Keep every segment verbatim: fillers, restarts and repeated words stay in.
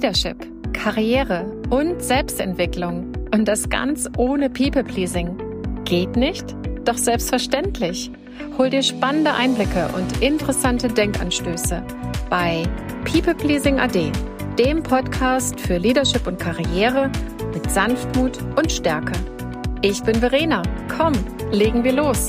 Leadership, Karriere und Selbstentwicklung. Und das ganz ohne People-Pleasing. Geht nicht? Doch selbstverständlich. Hol dir spannende Einblicke und interessante Denkanstöße bei People Pleasing A D, dem Podcast für Leadership und Karriere mit Sanftmut und Stärke. Ich bin Verena. Komm, legen wir los.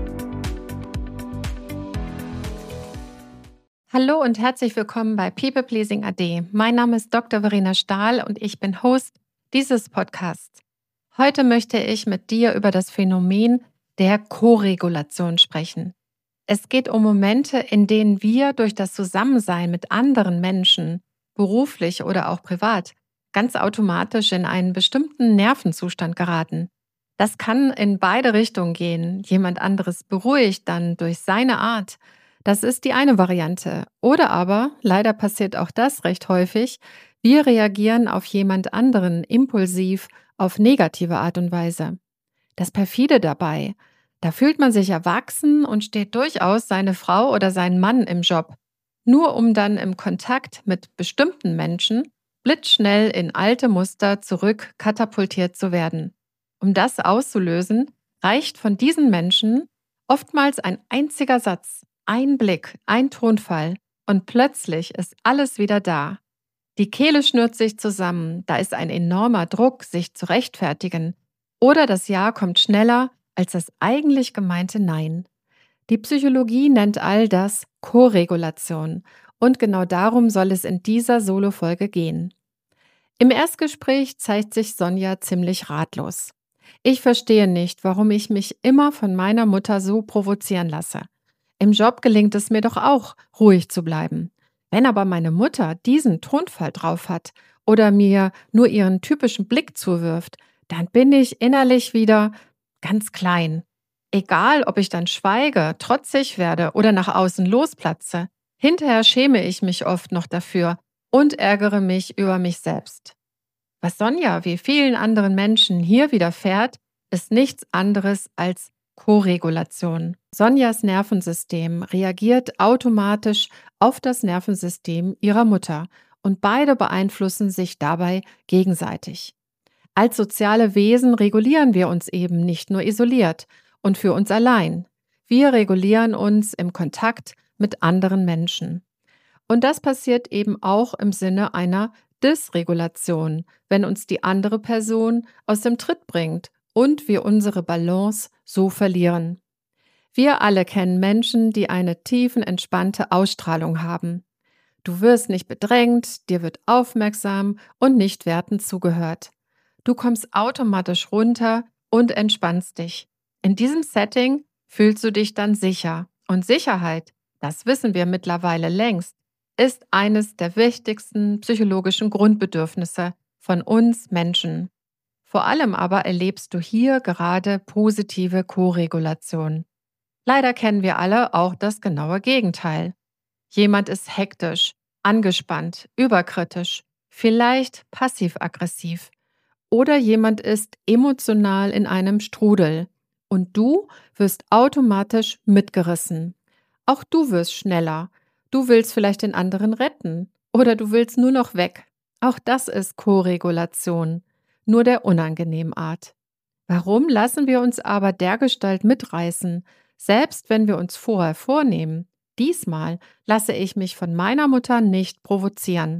Hallo und herzlich willkommen bei People Pleasing A D. Mein Name ist Doktor Verena Stahl und ich bin Host dieses Podcasts. Heute möchte ich mit dir über das Phänomen der Koregulation sprechen. Es geht um Momente, in denen wir durch das Zusammensein mit anderen Menschen, beruflich oder auch privat, ganz automatisch in einen bestimmten Nervenzustand geraten. Das kann in beide Richtungen gehen. Jemand anderes beruhigt dann durch seine Art. Das ist die eine Variante. Oder aber, leider passiert auch das recht häufig, wir reagieren auf jemand anderen impulsiv auf negative Art und Weise. Das Perfide dabei, da fühlt man sich erwachsen und steht durchaus seine Frau oder seinen Mann im Job, nur um dann im Kontakt mit bestimmten Menschen blitzschnell in alte Muster zurück katapultiert zu werden. Um das auszulösen, reicht von diesen Menschen oftmals ein einziger Satz, ein Blick, ein Tonfall und plötzlich ist alles wieder da. Die Kehle schnürt sich zusammen, da ist ein enormer Druck, sich zu rechtfertigen. Oder das Ja kommt schneller als das eigentlich gemeinte Nein. Die Psychologie nennt all das Koregulation und genau darum soll es in dieser Solo-Folge gehen. Im Erstgespräch zeigt sich Sonja ziemlich ratlos. Ich verstehe nicht, warum ich mich immer von meiner Mutter so provozieren lasse. Im Job gelingt es mir doch auch, ruhig zu bleiben. Wenn aber meine Mutter diesen Tonfall drauf hat oder mir nur ihren typischen Blick zuwirft, dann bin ich innerlich wieder ganz klein. Egal, ob ich dann schweige, trotzig werde oder nach außen losplatze, hinterher schäme ich mich oft noch dafür und ärgere mich über mich selbst. Was Sonja wie vielen anderen Menschen hier widerfährt, ist nichts anderes als Koregulation. Sonjas Nervensystem reagiert automatisch auf das Nervensystem ihrer Mutter und beide beeinflussen sich dabei gegenseitig. Als soziale Wesen regulieren wir uns eben nicht nur isoliert und für uns allein. Wir regulieren uns im Kontakt mit anderen Menschen. Und das passiert eben auch im Sinne einer Dysregulation, wenn uns die andere Person aus dem Tritt bringt und wir unsere Balance so verlieren. Wir alle kennen Menschen, die eine tiefenentspannte Ausstrahlung haben. Du wirst nicht bedrängt, dir wird aufmerksam und nicht wertend zugehört. Du kommst automatisch runter und entspannst dich. In diesem Setting fühlst du dich dann sicher. Und Sicherheit, das wissen wir mittlerweile längst, ist eines der wichtigsten psychologischen Grundbedürfnisse von uns Menschen. Vor allem aber erlebst du hier gerade positive Koregulation. Leider kennen wir alle auch das genaue Gegenteil. Jemand ist hektisch, angespannt, überkritisch, vielleicht passiv-aggressiv. Oder jemand ist emotional in einem Strudel. Und du wirst automatisch mitgerissen. Auch du wirst schneller. Du willst vielleicht den anderen retten. Oder du willst nur noch weg. Auch das ist Koregulation. Nur der unangenehmen Art. Warum lassen wir uns aber dergestalt mitreißen, selbst wenn wir uns vorher vornehmen, diesmal lasse ich mich von meiner Mutter nicht provozieren.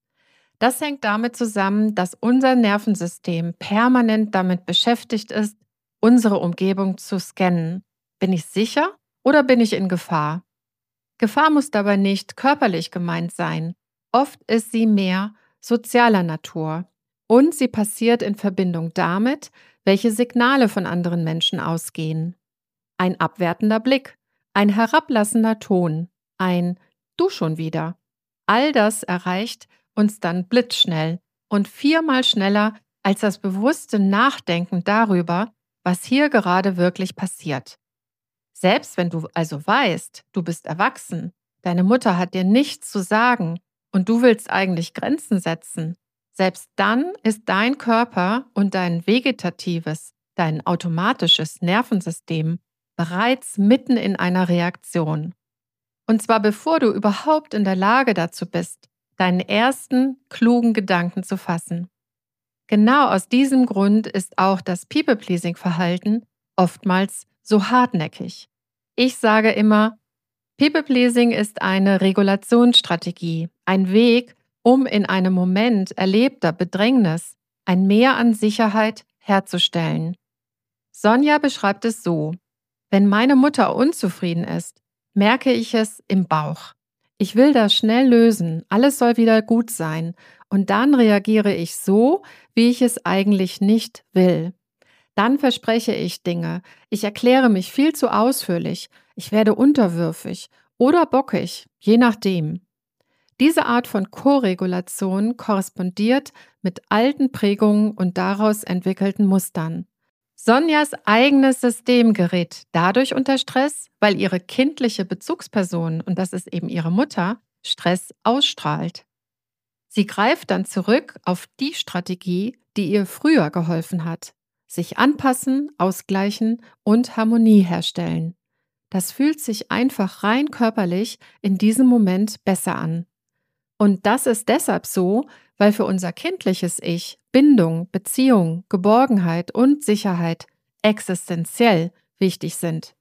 Das hängt damit zusammen, dass unser Nervensystem permanent damit beschäftigt ist, unsere Umgebung zu scannen. Bin ich sicher oder bin ich in Gefahr? Gefahr muss dabei nicht körperlich gemeint sein. Oft ist sie mehr sozialer Natur. Und sie passiert in Verbindung damit, welche Signale von anderen Menschen ausgehen. Ein abwertender Blick, ein herablassender Ton, ein „Du schon wieder“. All das erreicht uns dann blitzschnell und viermal schneller als das bewusste Nachdenken darüber, was hier gerade wirklich passiert. Selbst wenn du also weißt, du bist erwachsen, deine Mutter hat dir nichts zu sagen und du willst eigentlich Grenzen setzen, selbst dann ist dein Körper und dein vegetatives, dein automatisches Nervensystem bereits mitten in einer Reaktion. Und zwar bevor du überhaupt in der Lage dazu bist, deinen ersten klugen Gedanken zu fassen. Genau aus diesem Grund ist auch das People-Pleasing-Verhalten oftmals so hartnäckig. Ich sage immer, People-Pleasing ist eine Regulationsstrategie, ein Weg, um in einem Moment erlebter Bedrängnis ein Mehr an Sicherheit herzustellen. Sonja beschreibt es so: Wenn meine Mutter unzufrieden ist, merke ich es im Bauch. Ich will das schnell lösen, alles soll wieder gut sein, und dann reagiere ich so, wie ich es eigentlich nicht will. Dann verspreche ich Dinge, ich erkläre mich viel zu ausführlich, ich werde unterwürfig oder bockig, je nachdem. Diese Art von Koregulation korrespondiert mit alten Prägungen und daraus entwickelten Mustern. Sonjas eigenes System gerät dadurch unter Stress, weil ihre kindliche Bezugsperson, und das ist eben ihre Mutter, Stress ausstrahlt. Sie greift dann zurück auf die Strategie, die ihr früher geholfen hat: sich anpassen, ausgleichen und Harmonie herstellen. Das fühlt sich einfach rein körperlich in diesem Moment besser an. Und das ist deshalb so, weil für unser kindliches Ich Bindung, Beziehung, Geborgenheit und Sicherheit existenziell wichtig sind.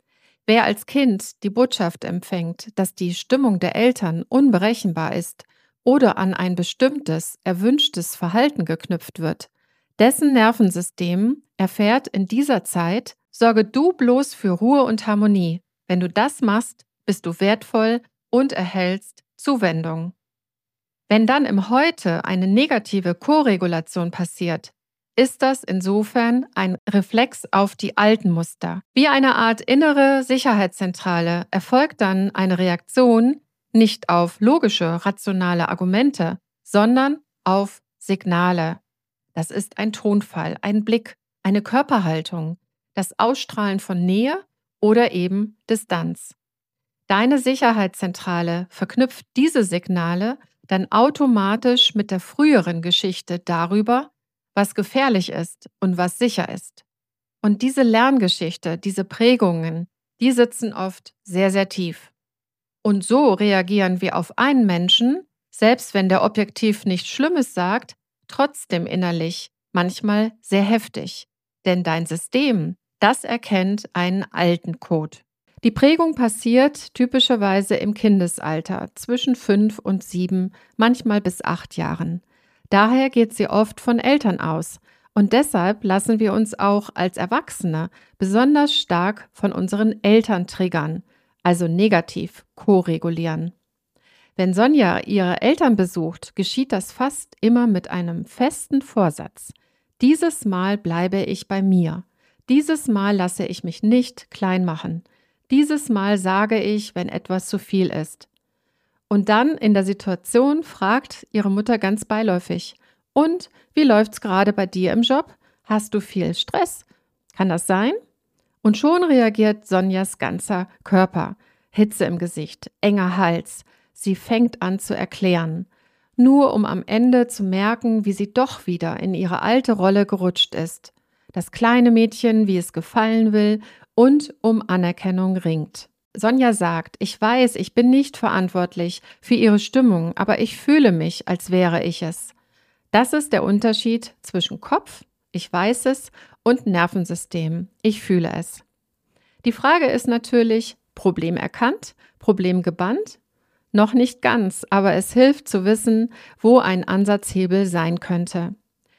Wer als Kind die Botschaft empfängt, dass die Stimmung der Eltern unberechenbar ist oder an ein bestimmtes, erwünschtes Verhalten geknüpft wird, dessen Nervensystem erfährt in dieser Zeit: Sorge du bloß für Ruhe und Harmonie. Wenn du das machst, bist du wertvoll und erhältst Zuwendung. Wenn dann im Heute eine negative Koregulation passiert, ist das insofern ein Reflex auf die alten Muster. Wie eine Art innere Sicherheitszentrale erfolgt dann eine Reaktion nicht auf logische, rationale Argumente, sondern auf Signale. Das ist ein Tonfall, ein Blick, eine Körperhaltung, das Ausstrahlen von Nähe oder eben Distanz. Deine Sicherheitszentrale verknüpft diese Signale dann automatisch mit der früheren Geschichte darüber, was gefährlich ist und was sicher ist. Und diese Lerngeschichte, diese Prägungen, die sitzen oft sehr, sehr tief. Und so reagieren wir auf einen Menschen, selbst wenn der objektiv nichts Schlimmes sagt, trotzdem innerlich manchmal sehr heftig. Denn dein System, das erkennt einen alten Code. Die Prägung passiert typischerweise im Kindesalter, zwischen fünf und sieben, manchmal bis acht Jahren. Daher geht sie oft von Eltern aus. Und deshalb lassen wir uns auch als Erwachsene besonders stark von unseren Eltern triggern, also negativ koregulieren. Wenn Sonja ihre Eltern besucht, geschieht das fast immer mit einem festen Vorsatz: Dieses Mal bleibe ich bei mir. Dieses Mal lasse ich mich nicht klein machen. Dieses Mal sage ich, wenn etwas zu viel ist. Und dann in der Situation fragt ihre Mutter ganz beiläufig: Und wie läuft's gerade bei dir im Job? Hast du viel Stress? Kann das sein? Und schon reagiert Sonjas ganzer Körper. Hitze im Gesicht, enger Hals. Sie fängt an zu erklären, nur um am Ende zu merken, wie sie doch wieder in ihre alte Rolle gerutscht ist. Das kleine Mädchen, wie es gefallen will und um Anerkennung ringt. Sonja sagt: Ich weiß, ich bin nicht verantwortlich für ihre Stimmung, aber ich fühle mich, als wäre ich es. Das ist der Unterschied zwischen Kopf, ich weiß es, und Nervensystem, ich fühle es. Die Frage ist natürlich: Problem erkannt, Problem gebannt? Noch nicht ganz, aber es hilft zu wissen, wo ein Ansatzhebel sein könnte.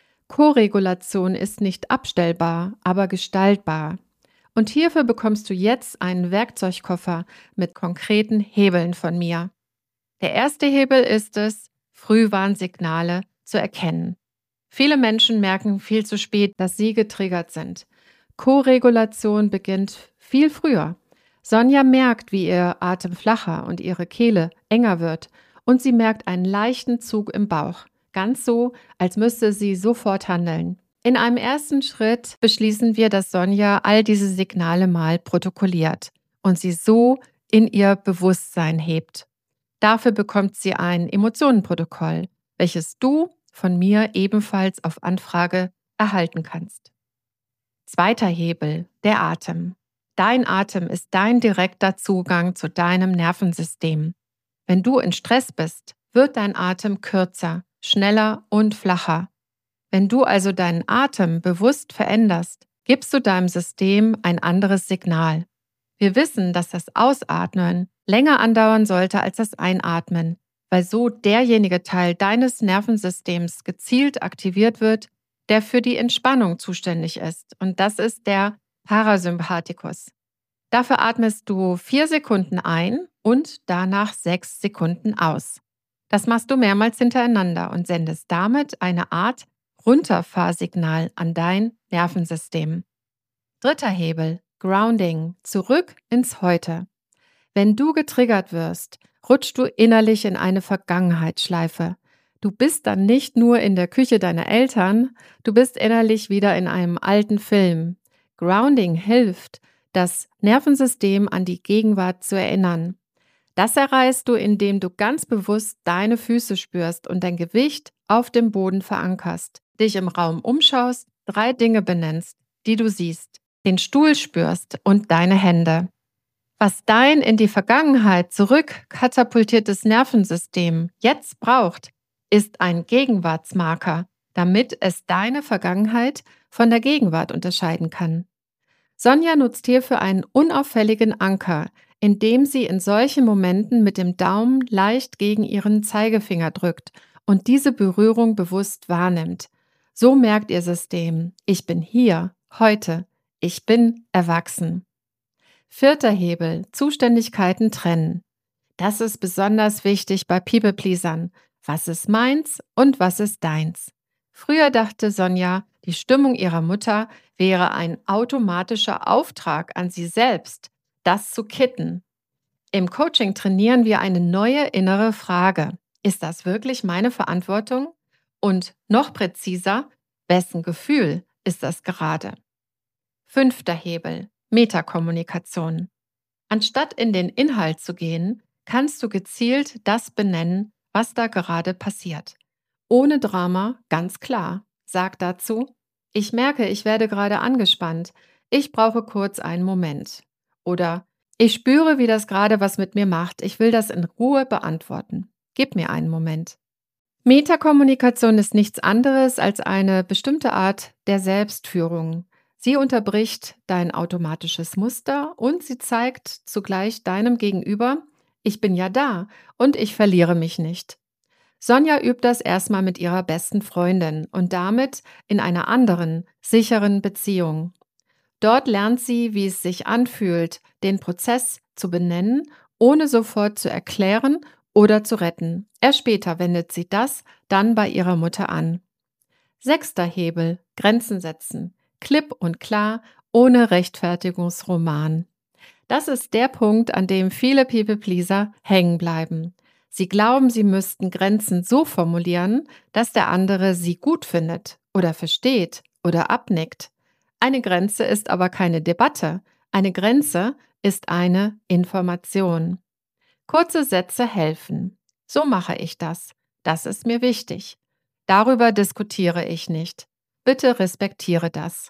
Koregulation ist nicht abstellbar, aber gestaltbar. Und hierfür bekommst du jetzt einen Werkzeugkoffer mit konkreten Hebeln von mir. Der erste Hebel ist es, Frühwarnsignale zu erkennen. Viele Menschen merken viel zu spät, dass sie getriggert sind. Koregulation beginnt viel früher. Sonja merkt, wie ihr Atem flacher und ihre Kehle enger wird, und sie merkt einen leichten Zug im Bauch, ganz so, als müsste sie sofort handeln. In einem ersten Schritt beschließen wir, dass Sonja all diese Signale mal protokolliert und sie so in ihr Bewusstsein hebt. Dafür bekommt sie ein Emotionenprotokoll, welches du von mir ebenfalls auf Anfrage erhalten kannst. Zweiter Hebel, der Atem. Dein Atem ist dein direkter Zugang zu deinem Nervensystem. Wenn du in Stress bist, wird dein Atem kürzer, schneller und flacher. Wenn du also deinen Atem bewusst veränderst, gibst du deinem System ein anderes Signal. Wir wissen, dass das Ausatmen länger andauern sollte als das Einatmen, weil so derjenige Teil deines Nervensystems gezielt aktiviert wird, der für die Entspannung zuständig ist. Und das ist der Parasympathikus. Dafür atmest du vier Sekunden ein und danach sechs Sekunden aus. Das machst du mehrmals hintereinander und sendest damit eine Art Runterfahrsignal an dein Nervensystem. Dritter Hebel, Grounding, zurück ins Heute. Wenn du getriggert wirst, rutschst du innerlich in eine Vergangenheitsschleife. Du bist dann nicht nur in der Küche deiner Eltern, du bist innerlich wieder in einem alten Film. Grounding hilft, das Nervensystem an die Gegenwart zu erinnern. Das erreichst du, indem du ganz bewusst deine Füße spürst und dein Gewicht auf dem Boden verankerst, dich im Raum umschaust, drei Dinge benennst, die du siehst, den Stuhl spürst und deine Hände. Was dein in die Vergangenheit zurück katapultiertes Nervensystem jetzt braucht, ist ein Gegenwartsmarker, damit es deine Vergangenheit von der Gegenwart unterscheiden kann. Sonja nutzt hierfür einen unauffälligen Anker, indem sie in solchen Momenten mit dem Daumen leicht gegen ihren Zeigefinger drückt und diese Berührung bewusst wahrnimmt. So merkt ihr System, ich bin hier, heute, ich bin erwachsen. Vierter Hebel, Zuständigkeiten trennen. Das ist besonders wichtig bei People-Pleasern. Was ist meins und was ist deins? Früher dachte Sonja, die Stimmung ihrer Mutter wäre ein automatischer Auftrag an sie selbst, das zu kitten. Im Coaching trainieren wir eine neue innere Frage. Ist das wirklich meine Verantwortung? Und noch präziser, wessen Gefühl ist das gerade? Fünfter Hebel, Metakommunikation. Anstatt in den Inhalt zu gehen, kannst du gezielt das benennen, was da gerade passiert. Ohne Drama, ganz klar. Sag dazu, ich merke, ich werde gerade angespannt. Ich brauche kurz einen Moment. Oder ich spüre, wie das gerade was mit mir macht. Ich will das in Ruhe beantworten. Gib mir einen Moment. Metakommunikation ist nichts anderes als eine bestimmte Art der Selbstführung. Sie unterbricht dein automatisches Muster und sie zeigt zugleich deinem Gegenüber, ich bin ja da und ich verliere mich nicht. Sonja übt das erstmal mit ihrer besten Freundin und damit in einer anderen, sicheren Beziehung. Dort lernt sie, wie es sich anfühlt, den Prozess zu benennen, ohne sofort zu erklären oder zu retten. Erst später wendet sie das dann bei ihrer Mutter an. Sechster Hebel, Grenzen setzen. Klipp und klar, ohne Rechtfertigungsroman. Das ist der Punkt, an dem viele People-Pleaser hängen bleiben. Sie glauben, sie müssten Grenzen so formulieren, dass der andere sie gut findet oder versteht oder abnickt. Eine Grenze ist aber keine Debatte. Eine Grenze ist eine Information. Kurze Sätze helfen. So mache ich das. Das ist mir wichtig. Darüber diskutiere ich nicht. Bitte respektiere das.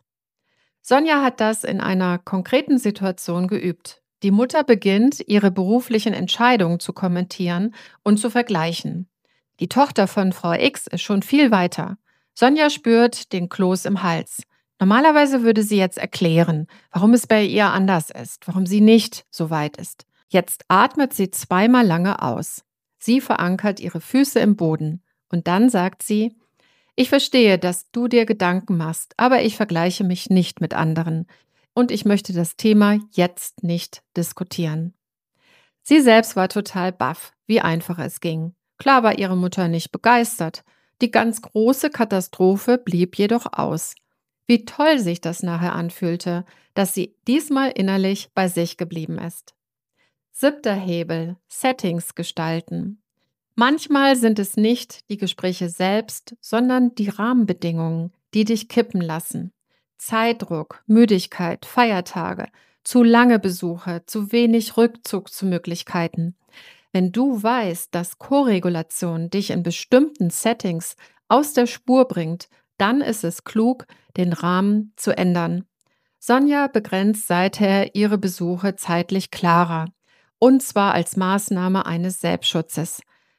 Sonja hat das in einer konkreten Situation geübt. Die Mutter beginnt, ihre beruflichen Entscheidungen zu kommentieren und zu vergleichen. Die Tochter von Frau X ist schon viel weiter. Sonja spürt den Kloß im Hals. Normalerweise würde sie jetzt erklären, warum es bei ihr anders ist, warum sie nicht so weit ist. Jetzt atmet sie zweimal lange aus. Sie verankert ihre Füße im Boden und dann sagt sie, ich verstehe, dass du dir Gedanken machst, aber ich vergleiche mich nicht mit anderen und ich möchte das Thema jetzt nicht diskutieren. Sie selbst war total baff, wie einfach es ging. Klar war ihre Mutter nicht begeistert. Die ganz große Katastrophe blieb jedoch aus. Wie toll sich das nachher anfühlte, dass sie diesmal innerlich bei sich geblieben ist. Siebter Hebel, Settings gestalten. Manchmal sind es nicht die Gespräche selbst, sondern die Rahmenbedingungen, die dich kippen lassen. Zeitdruck, Müdigkeit, Feiertage, zu lange Besuche, zu wenig Rückzugsmöglichkeiten. Wenn du weißt, dass Koregulation dich in bestimmten Settings aus der Spur bringt, dann ist es klug, den Rahmen zu ändern. Sonja begrenzt seither ihre Besuche zeitlich klarer, und zwar als Maßnahme eines Selbstschutzes.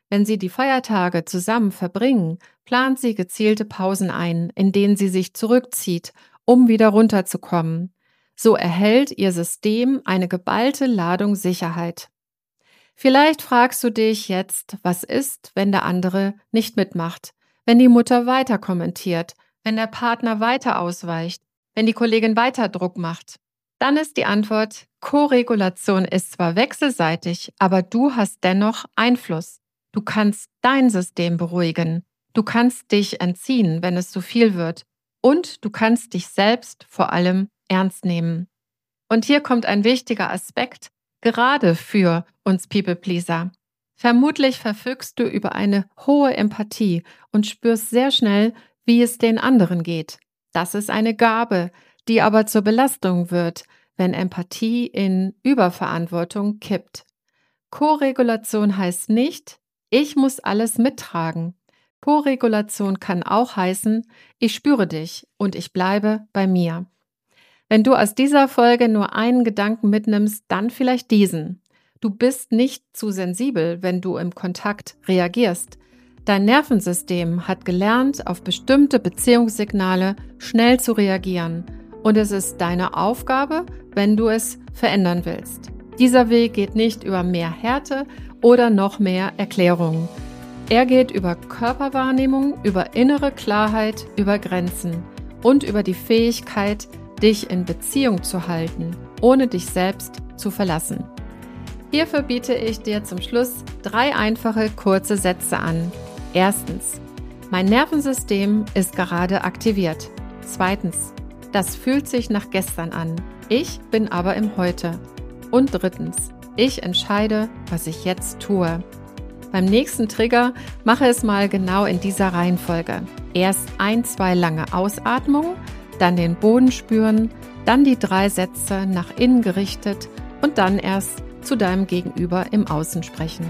Wenn sie die Feiertage zusammen verbringen, plant sie gezielte Pausen ein, in denen sie sich zurückzieht, um wieder runterzukommen. So erhält ihr System eine geballte Ladung Sicherheit. Vielleicht fragst du dich jetzt, was ist, wenn der andere nicht mitmacht, wenn die Mutter weiter kommentiert, wenn der Partner weiter ausweicht, wenn die Kollegin weiter Druck macht? Dann ist die Antwort, Koregulation ist zwar wechselseitig, aber du hast dennoch Einfluss. Du kannst dein System beruhigen. Du kannst dich entziehen, wenn es zu viel wird. Und du kannst dich selbst vor allem ernst nehmen. Und hier kommt ein wichtiger Aspekt, gerade für uns People-Pleaser. Vermutlich verfügst du über eine hohe Empathie und spürst sehr schnell, wie es den anderen geht. Das ist eine Gabe, die aber zur Belastung wird, wenn Empathie in Überverantwortung kippt. Koregulation heißt nicht, ich muss alles mittragen. Koregulation kann auch heißen, ich spüre dich und ich bleibe bei mir. Wenn du aus dieser Folge nur einen Gedanken mitnimmst, dann vielleicht diesen. Du bist nicht zu sensibel, wenn du im Kontakt reagierst. Dein Nervensystem hat gelernt, auf bestimmte Beziehungssignale schnell zu reagieren. Und es ist deine Aufgabe, wenn du es verändern willst. Dieser Weg geht nicht über mehr Härte oder noch mehr Erklärungen. Er geht über Körperwahrnehmung, über innere Klarheit, über Grenzen und über die Fähigkeit, dich in Beziehung zu halten, ohne dich selbst zu verlassen. Hierfür biete ich dir zum Schluss drei einfache, kurze Sätze an. Erstens, mein Nervensystem ist gerade aktiviert. Zweitens, das fühlt sich nach gestern an. Ich bin aber im Heute. Und drittens, ich entscheide, was ich jetzt tue. Beim nächsten Trigger mache es mal genau in dieser Reihenfolge. Erst ein, zwei lange Ausatmungen, dann den Boden spüren, dann die drei Sätze nach innen gerichtet und dann erst zu deinem Gegenüber im Außen sprechen.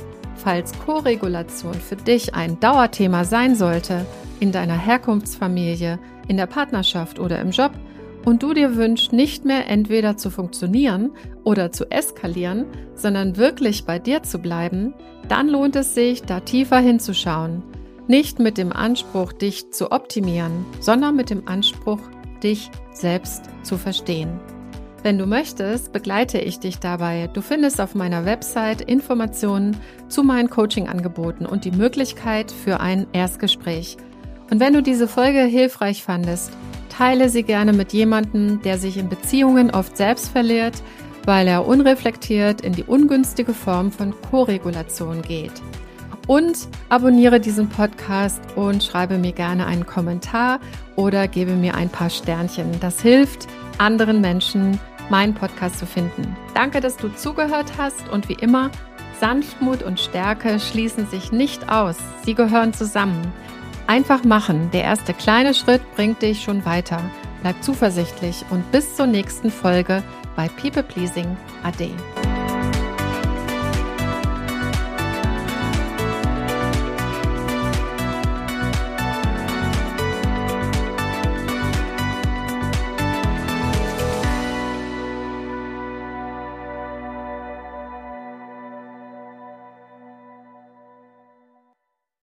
Falls Koregulation für dich ein Dauerthema sein sollte, in deiner Herkunftsfamilie, in der Partnerschaft oder im Job, und du dir wünschst, nicht mehr entweder zu funktionieren oder zu eskalieren, sondern wirklich bei dir zu bleiben, dann lohnt es sich, da tiefer hinzuschauen. Nicht mit dem Anspruch, dich zu optimieren, sondern mit dem Anspruch, dich selbst zu verstehen. Wenn du möchtest, begleite ich dich dabei. Du findest auf meiner Website Informationen zu meinen Coaching-Angeboten und die Möglichkeit für ein Erstgespräch. Und wenn du diese Folge hilfreich fandest, teile sie gerne mit jemandem, der sich in Beziehungen oft selbst verliert, weil er unreflektiert in die ungünstige Form von Koregulation geht. Und abonniere diesen Podcast und schreibe mir gerne einen Kommentar oder gebe mir ein paar Sternchen. Das hilft anderen Menschen, meinen Podcast zu finden. Danke, dass du zugehört hast und wie immer, Sanftmut und Stärke schließen sich nicht aus. Sie gehören zusammen. Einfach machen. Der erste kleine Schritt bringt dich schon weiter. Bleib zuversichtlich und bis zur nächsten Folge bei People Pleasing A D.